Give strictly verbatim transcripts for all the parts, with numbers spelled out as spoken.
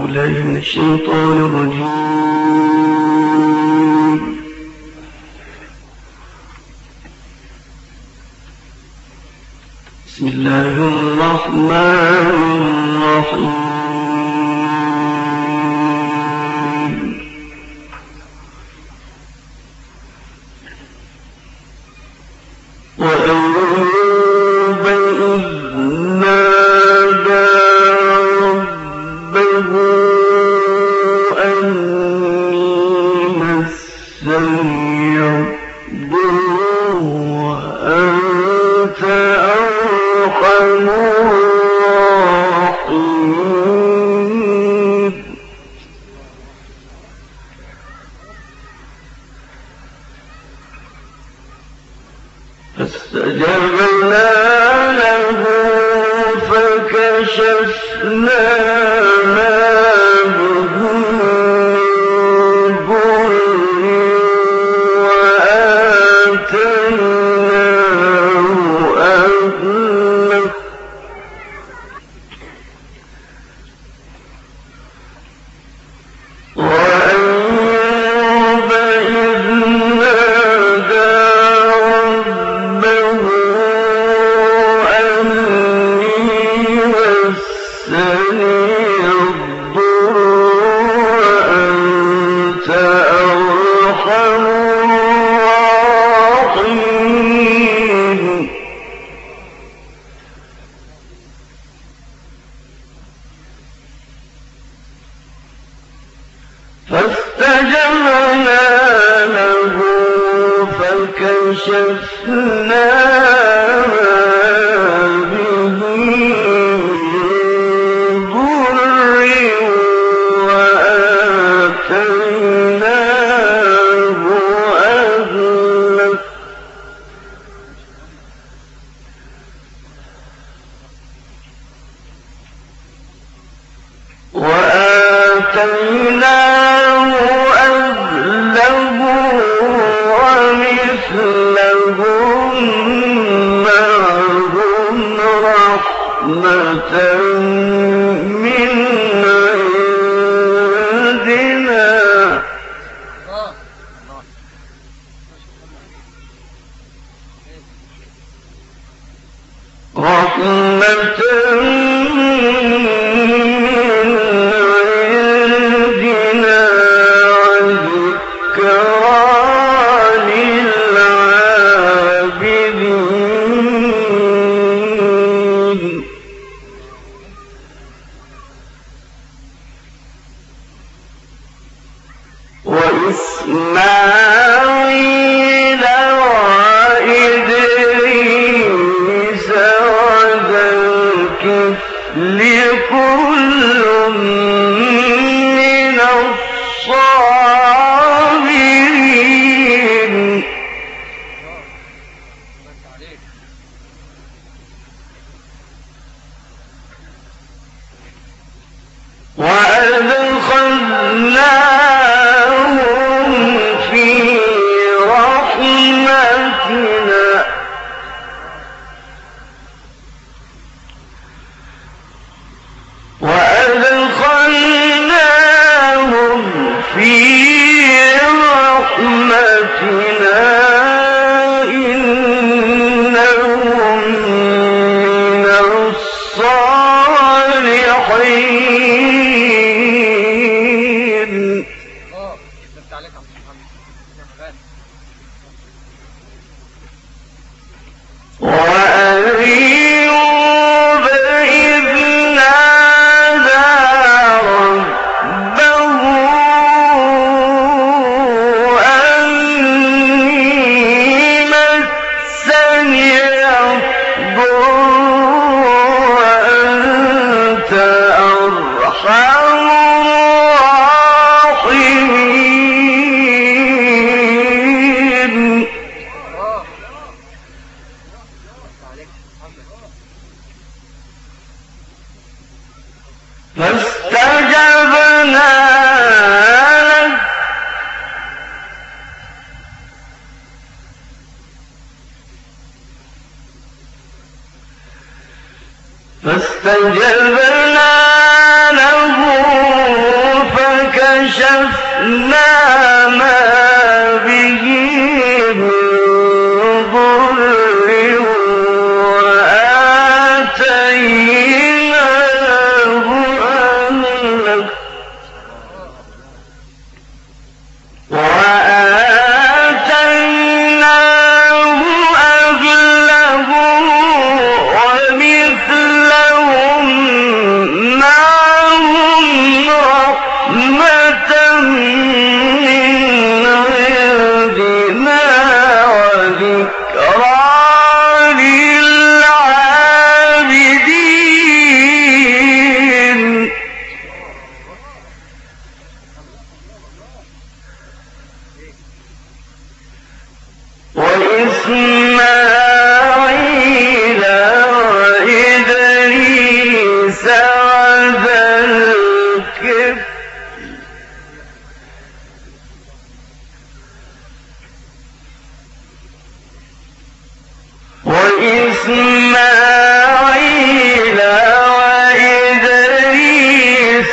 بالله من الشيطان الرجيم. بسم الله الرحمن الرحيم. وأيوب إذ نادى ربه أني مسني الضر وأنت أرحم الراحمين. فاستجبنا له فكشفنا ما به من ضر وآتيناه أهله وأيوب إذ نادى ربه أني مسني الضر وأنت أرحم الراحمين. فاستجبنا له فكشفنا ما به من ضر وآتيناه أهله وآتيناه أهله ومثلهم معهم رحمة من عندنا رحمة وإسماعيل وإدريس وذا الكفل كل من الصابرين. وأدخلناهم في رحمتنا وأدخلناهم في رحمتنا إنهم من الصالحين. وأيوب إذ نادى ربه أني مسني الضر وأنت أرحم الراحمين. فاستجبنا له فاستجبنا له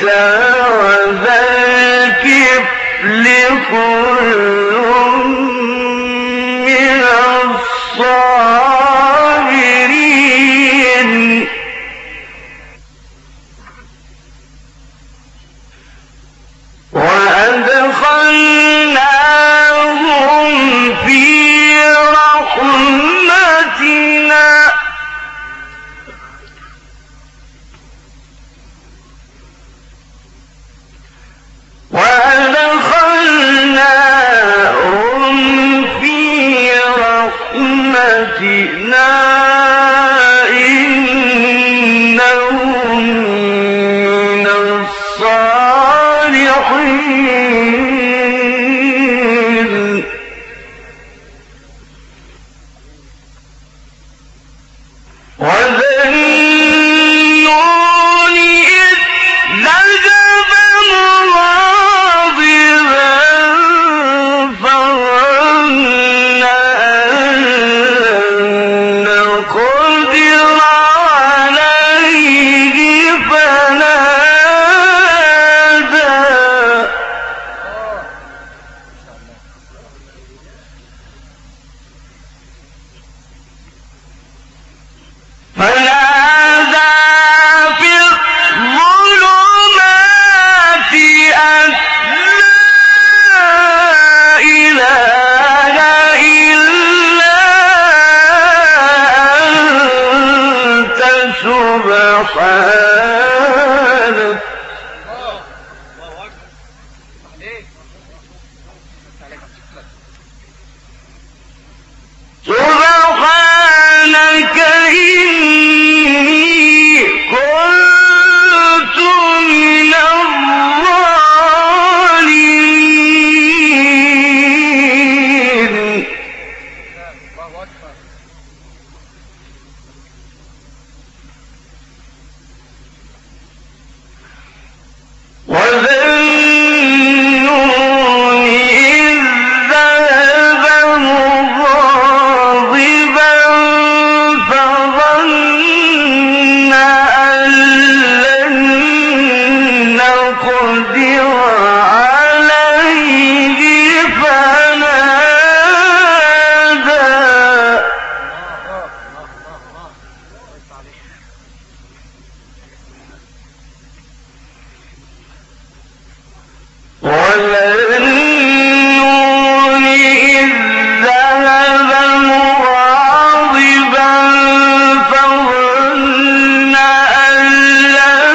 وذا الكفل كل من الصابرين وأدخلناهم في رحمتنا وأدخلناهم في رحمتنا إنهم من الصالحين وذا النون إذ ذهب مغاضبا فظن أن لن نقدر عليه فنادى فنادى في الظلمات أن لا إله إلا أنت سبحانك سبحانك إني كنت من الظالمين وذا النون إذ ذهب مغاضبا فظن أن لن نقدر عليه فنادى وذا النون إذ ذهب مغاضبا فظن أن لن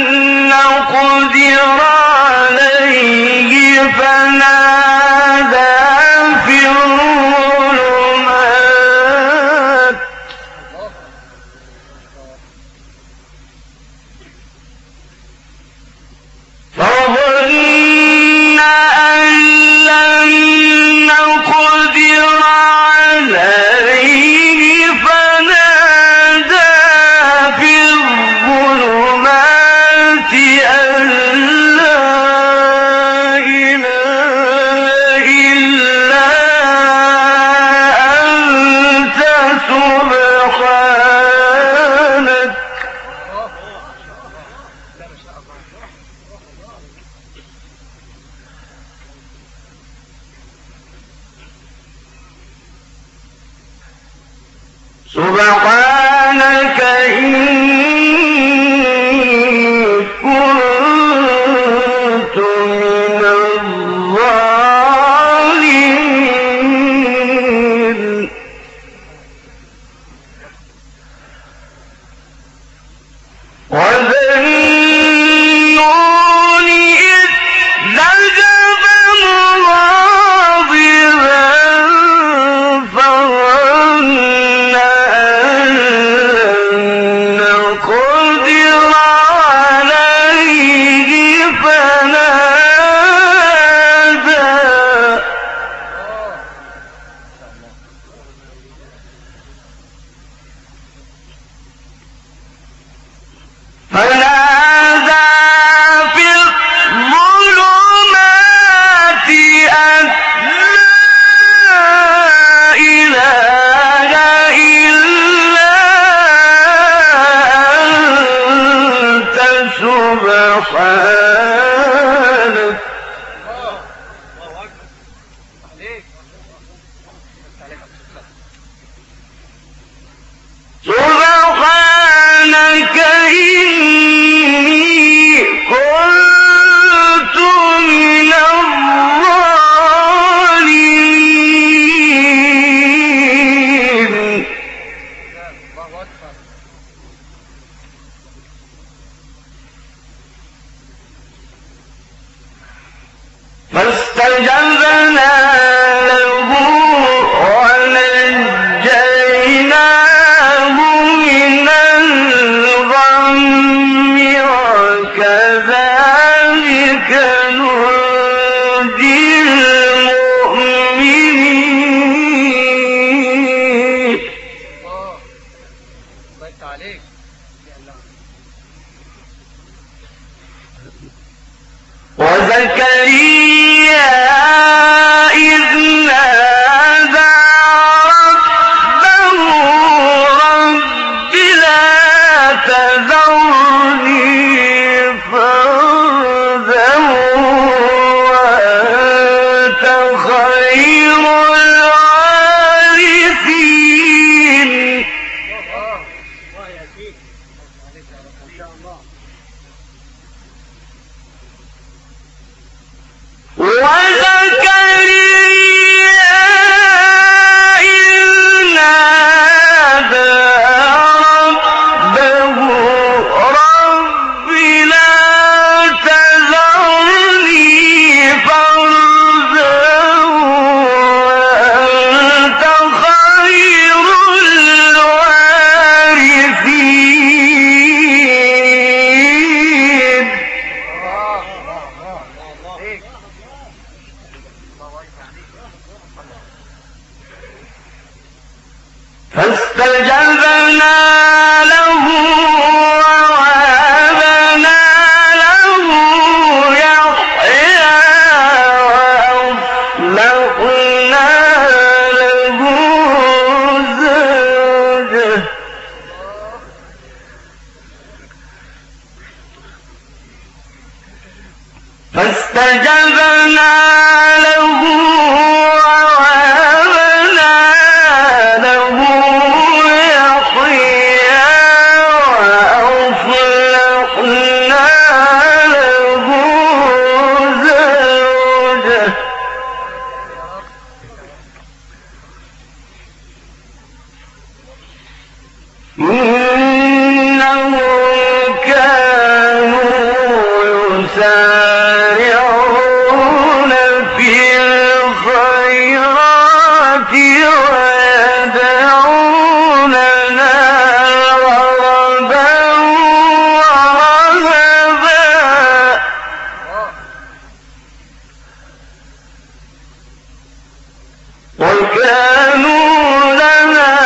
نقدر عليه فنادى في الظلمات فظن أن لن نقدر عليه فنادى في الظلمات أن لا إله إلا أنت سبحانك سبحانك إني كنت من الظالمين وذا النون إذ ذهب مغاضبا فظن أن سبحانك سبحانك إني كنت من الظالمين فاستجبنا له ونجيناه من الغم وكذلك ننجي المؤمنين وزكريا إذ نادى ربه رب لا تذرني فردا وأنت خير الوارثين وزكريا إذ نادى ربه رب لا تذرني فردا وأنت خير الوارثين فاستجبنا له ووهبنا له يحيى وأصلحنا له زوجه فاستجبنا له ووهبنا له يحيى وأصلحنا له زوجه إنهم كانوا يسارعون في الخيرات ويدعوننا رغبا ورهبا وكانوا لنا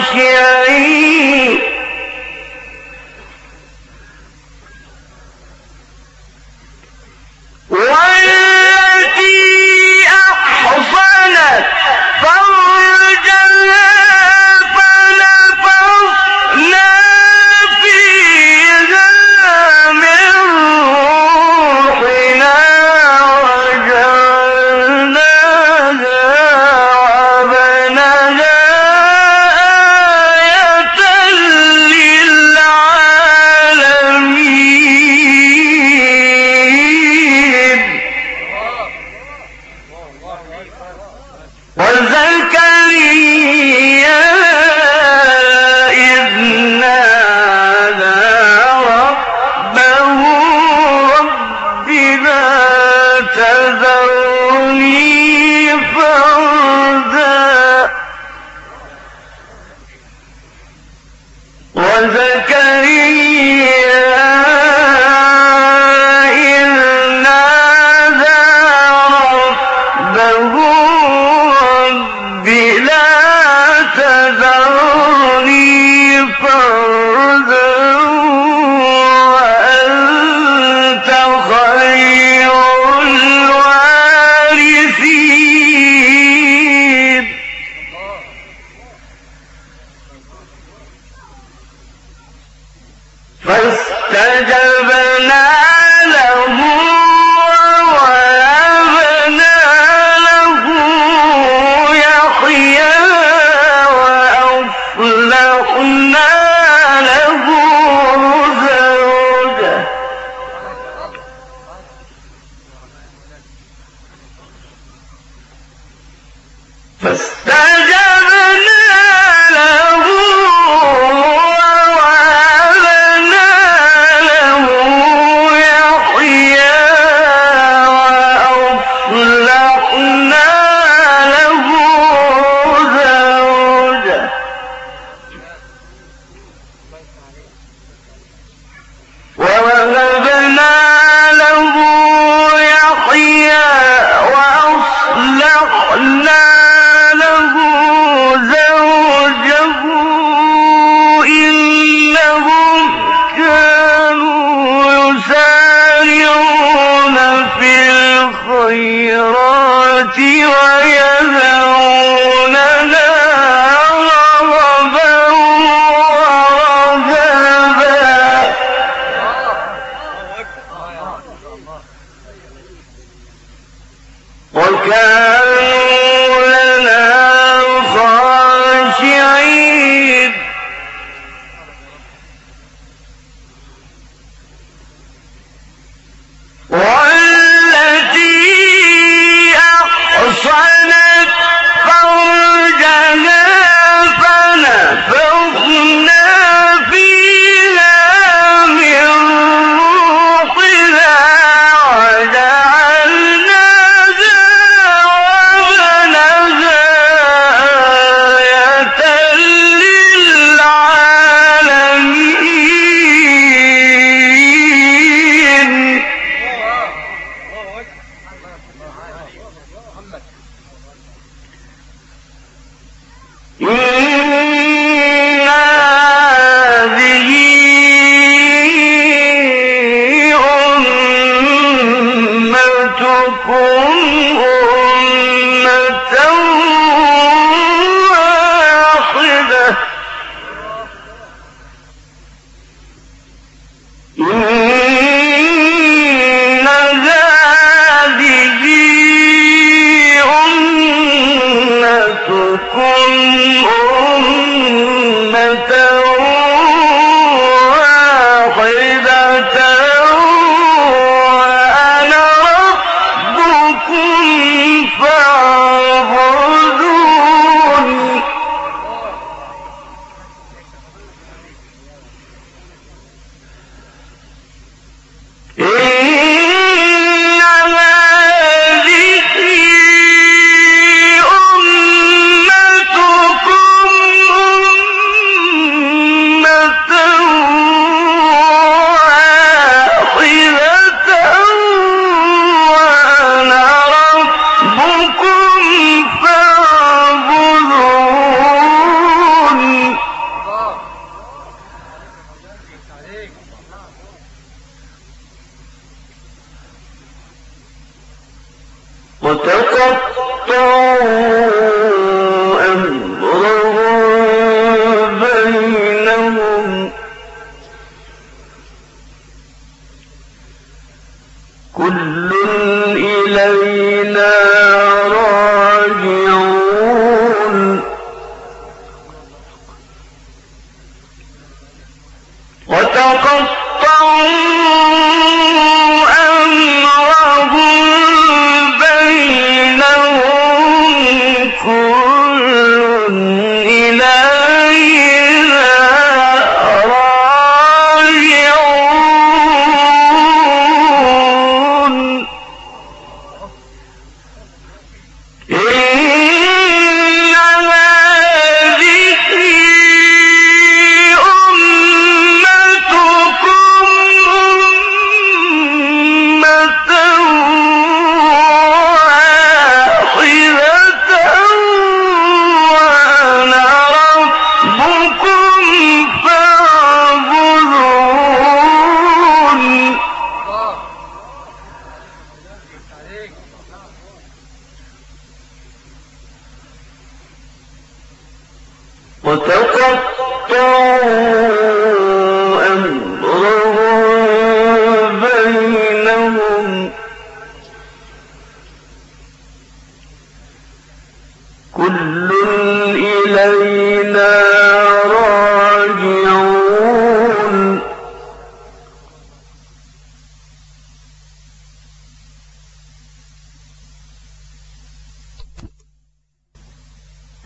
خاشعين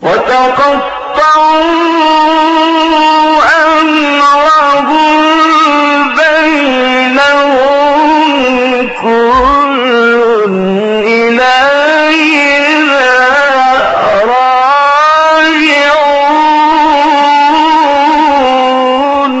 وتقطعوا أمرهم بينهم كل إلينا راجعون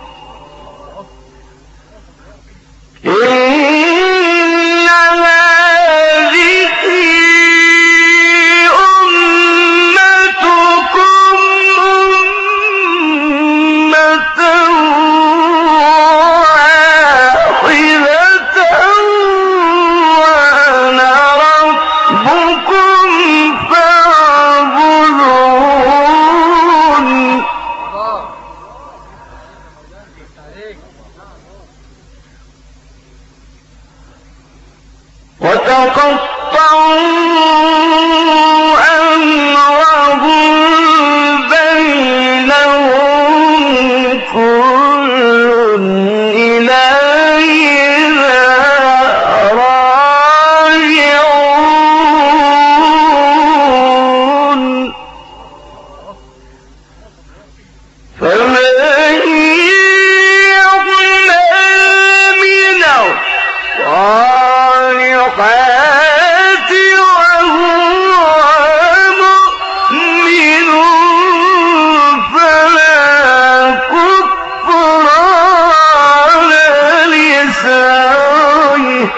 وتقطعوا أمرهم بينهم كل إلينا راجعون فمن يعمل من الصالحات وهو مؤمن فلا كفران لسعيه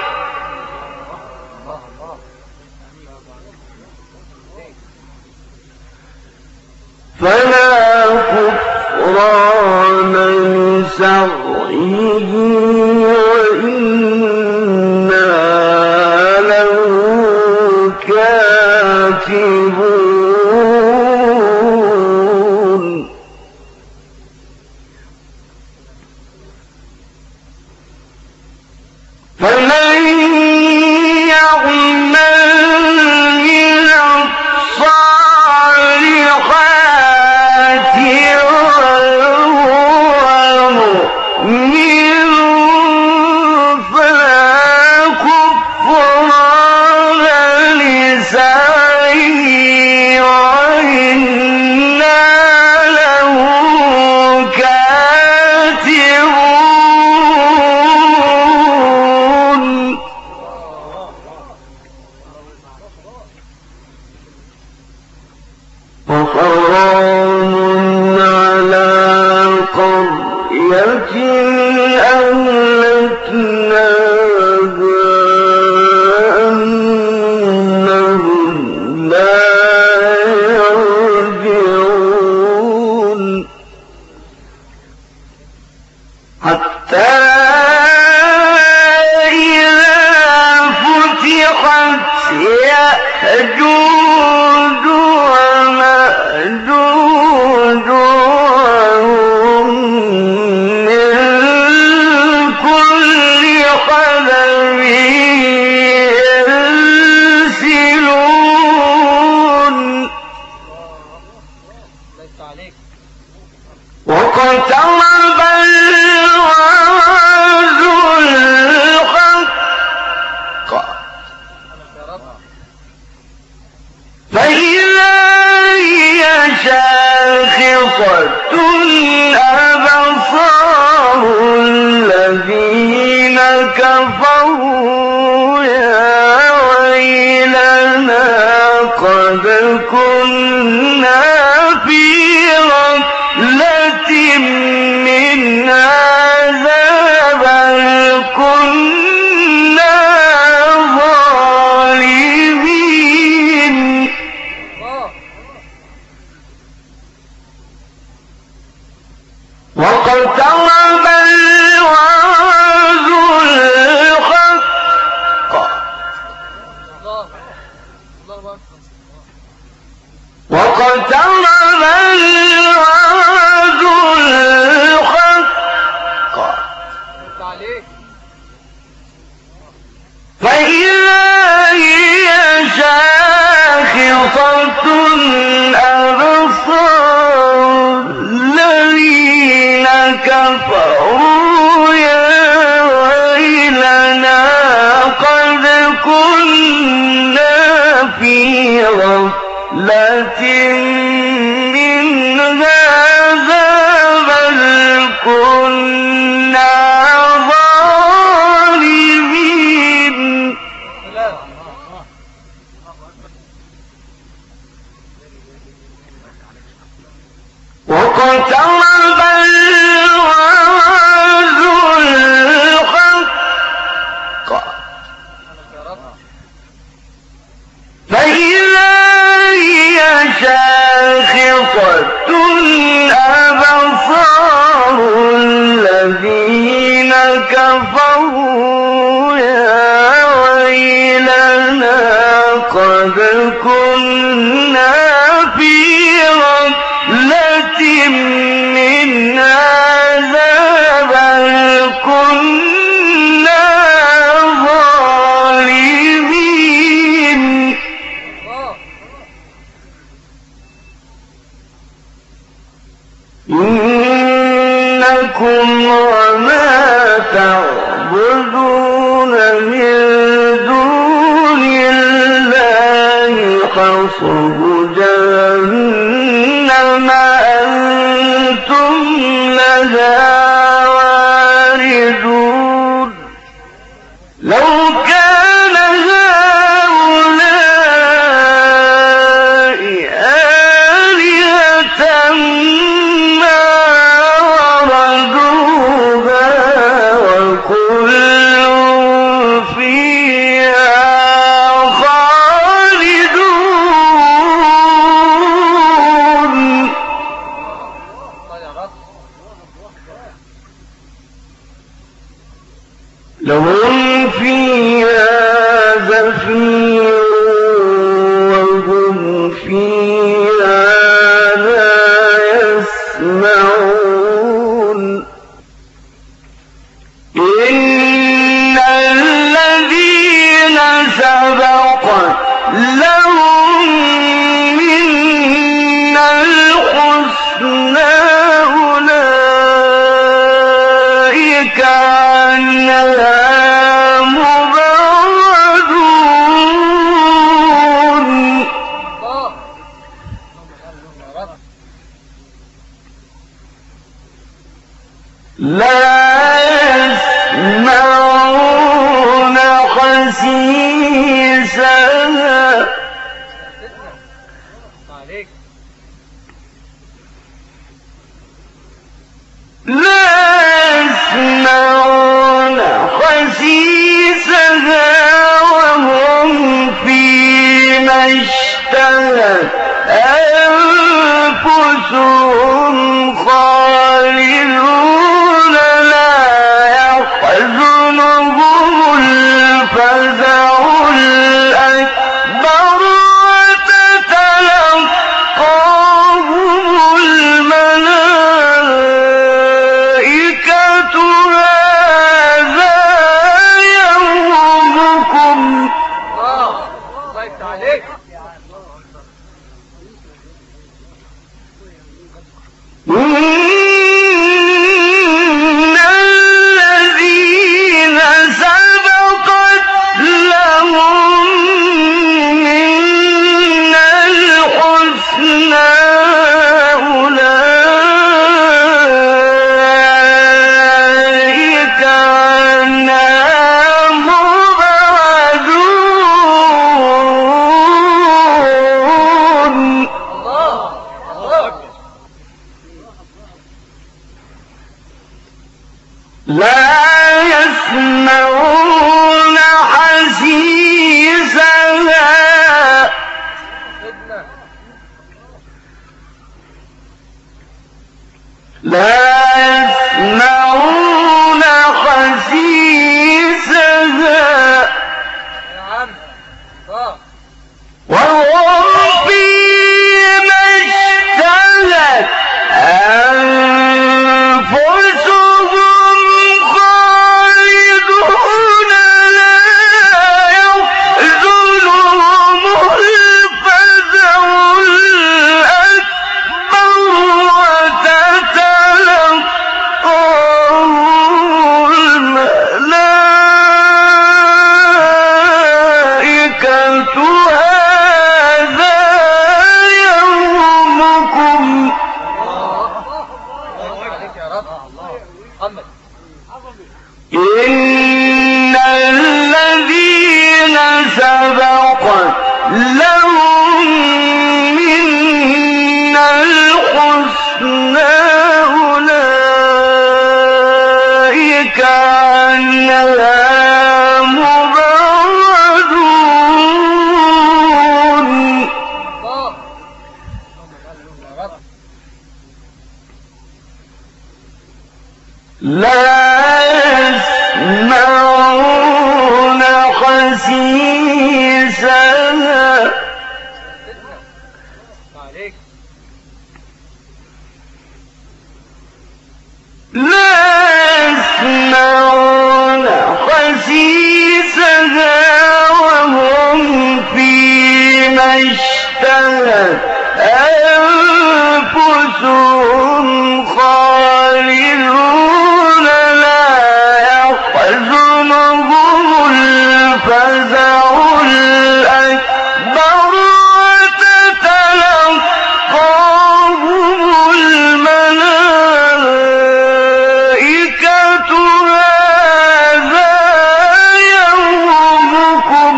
فلا كفران لسعيه وإنا له كاتبون فمن يعمل من الصالحات وهو مؤمن فلا كفران لسعيه وإنا له كاتبون وحرام على قرية أهلكناها أنهم لا يرجعون حتى إذا فتحت يأجوج ومأجوج وهم من كل حدب ينسلون واقترب الوعد الحق فإذا هي شاخصة أبصار الذين كفروا يا ويلنا قد كنا في غفلة من هذا بل كنا ظالمين واقترب الوعد الحق واقترب الوعد الحق فإذا هي شاخصة أبصار الذين كفروا يا ويلنا قد كنا في غفلة من هذا بل كنا ظالمين إنكم وما تعبدون من دون الله حصب جهنم أنتم لها واردون لو كان هؤلاء آلهة ما وردوها وكل فيها خالدون لهم فيها زفير وهم فيها لا يسمعون إن الذين سبقت لهم منا الحسنى أولئك عنها مبعدون لا يسمعون حسيسها خسيسها لا يسمعون خسيسها وهم فيما اشتهت أنفسهم خالدون لا يحزنهم الفزع الأكبر وتتلقاهم الملائكة هذا يومكم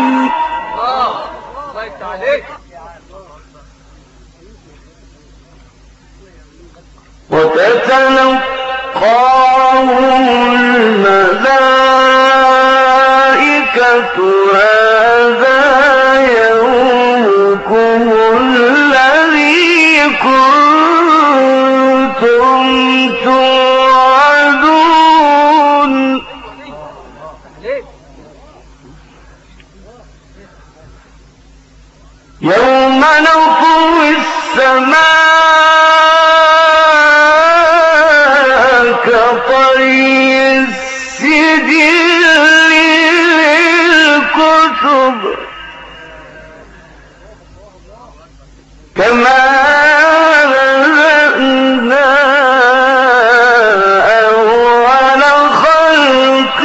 وتتلقاهم الملائكة هذا يومكم الذي كنتم توعدون يوم نطوي السماء كطي السجل للكتب كما بدأنا أول خلق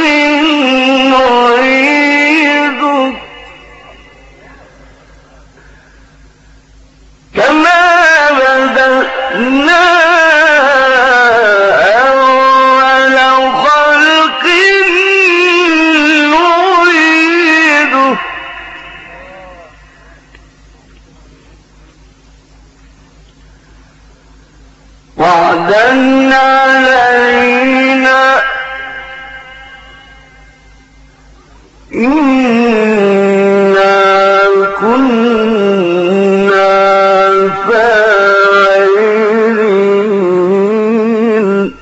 نعيده كما بدأنا أول خلق نعيده وعدا علينا إنا كنا فاعلين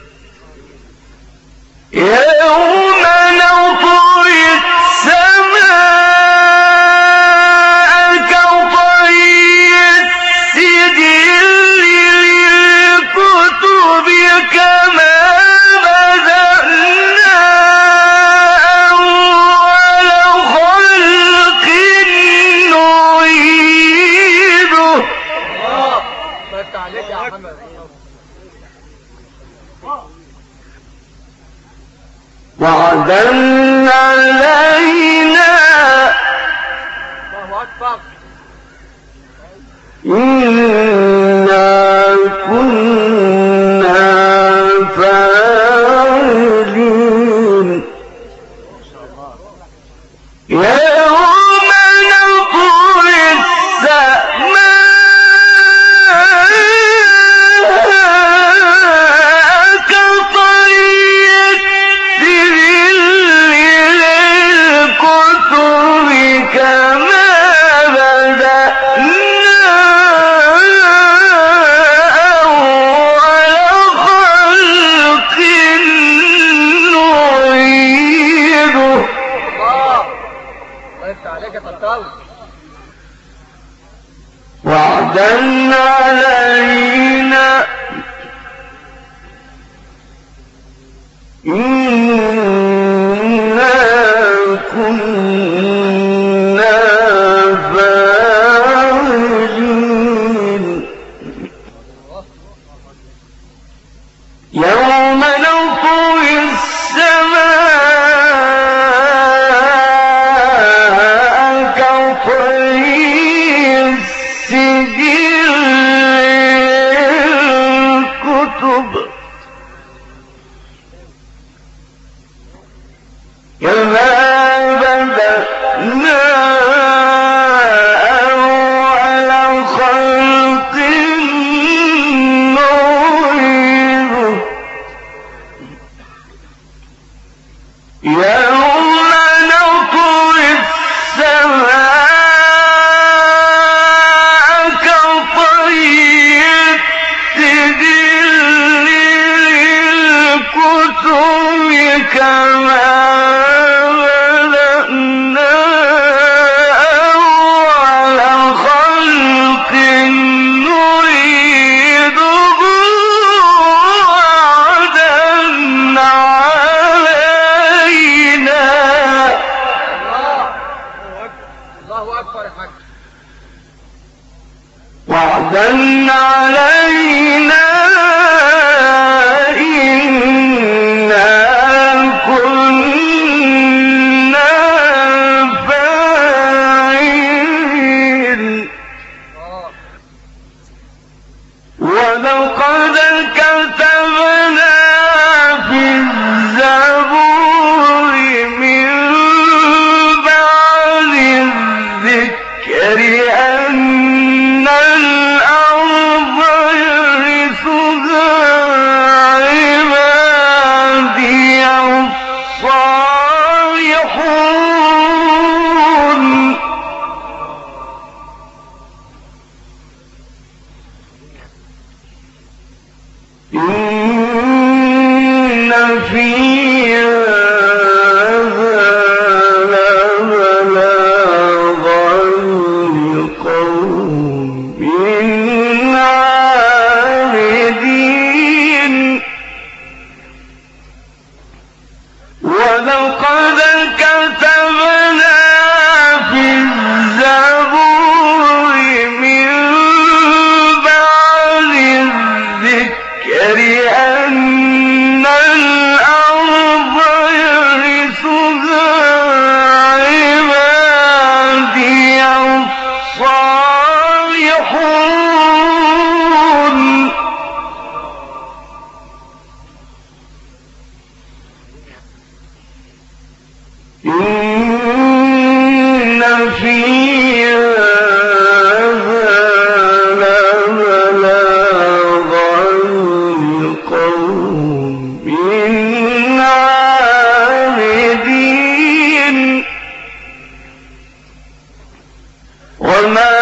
يوم نطوي السماء كطي السجل للكتب كما بدأنا أول خلق نعيده وعدا علينا إنا كنا فاعلين يوم نطوي السماء كطي السجل للكتب كما بدأنا أول خلق نعيده وعدا علينا إنا كنا فاعلين يوم نطوي السماء كطي السجل للكتب كما بدأنا وعدا علينا إنا كنا فاعلين ولقد كتبنا في الزبور من بعد الذكر أن الأرض يرثها عبادي الصالحون إن في هذا لبلاغا لقوم عابدين ولقد كتبنا في الزبور من بعد الذكر أن الأرض يرثها عبادي الصالحون إن في هذا لبلاغا لقوم عابدين وما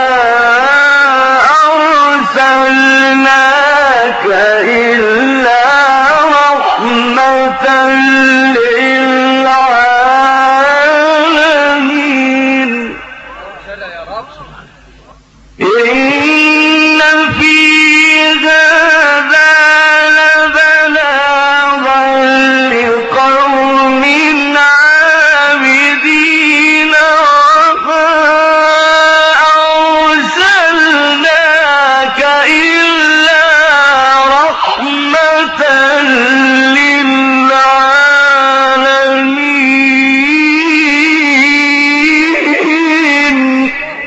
أرسلناك إلا رحمة للعالمين إن في هذا لبلاغا لقوم عابدين وما أرسلناك إلا رحمة للعالمين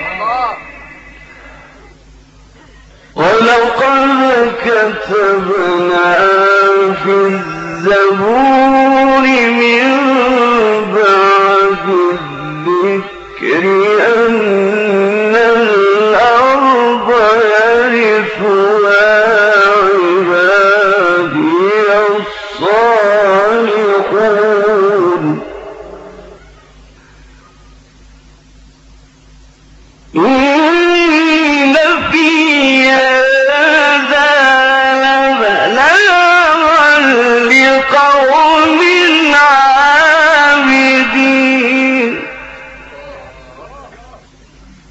ولقد كتبنا في الزبور من بعد الذكر أن الأرض يرثها عبادي الصالحون إن في هذا لبلاغا لقوم عابدين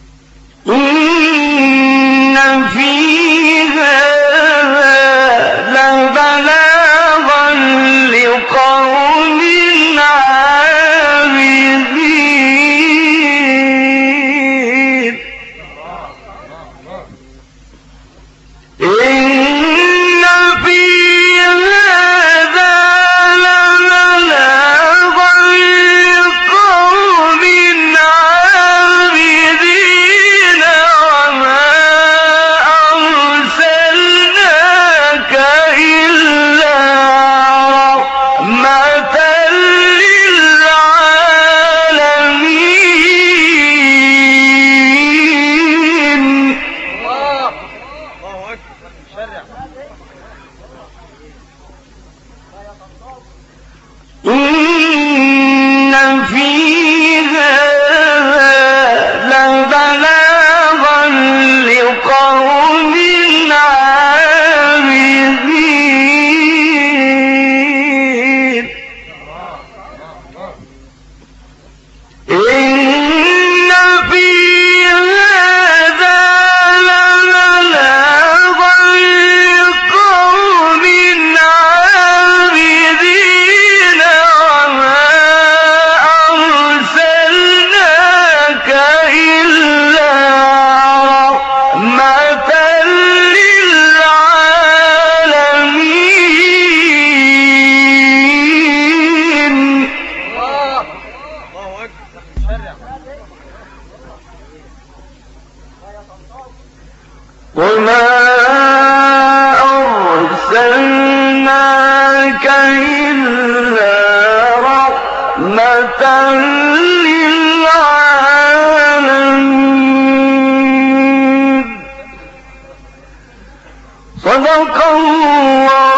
وما أرسلناك إلا رحمة للعالمين. صدق الله